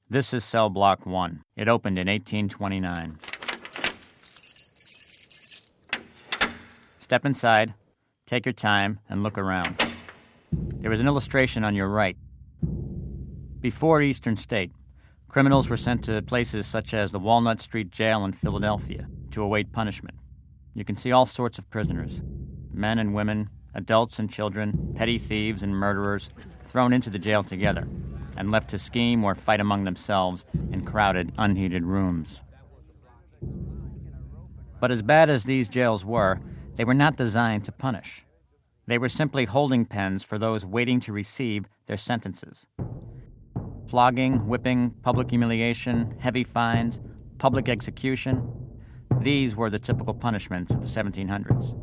This is cell block 1. It opened in 1829. Step inside, take your time, and look around. There is an illustration on your right. Before Eastern State, criminals were sent to places such as the Walnut Street Jail in Philadelphia to await punishment. You can see all sorts of prisoners, men and women, adults and children, petty thieves and murderers, thrown into the jail together and left to scheme or fight among themselves in crowded, unheated rooms. But as bad as these jails were, they were not designed to punish. They were simply holding pens for those waiting to receive their sentences. Flogging, whipping, public humiliation, heavy fines, public execution, these were the typical punishments of the 1700s.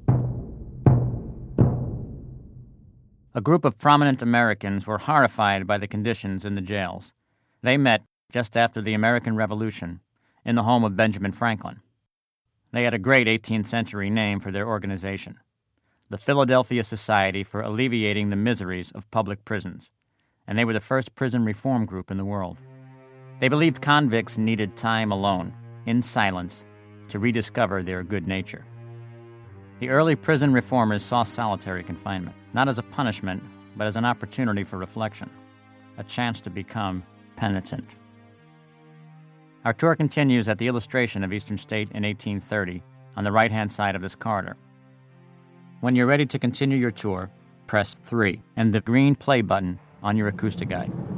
A group of prominent Americans were horrified by the conditions in the jails. They met, just after the American Revolution, in the home of Benjamin Franklin. They had a great 18th century name for their organization, the Philadelphia Society for Alleviating the Miseries of Public Prisons, and they were the first prison reform group in the world. They believed convicts needed time alone, in silence, to rediscover their good nature. The early prison reformers saw solitary confinement, not as a punishment, but as an opportunity for reflection, a chance to become penitent. Our tour continues at the illustration of Eastern State in 1830 on the right-hand side of this corridor. When you're ready to continue your tour, press 3 and the green play button on your acoustic guide.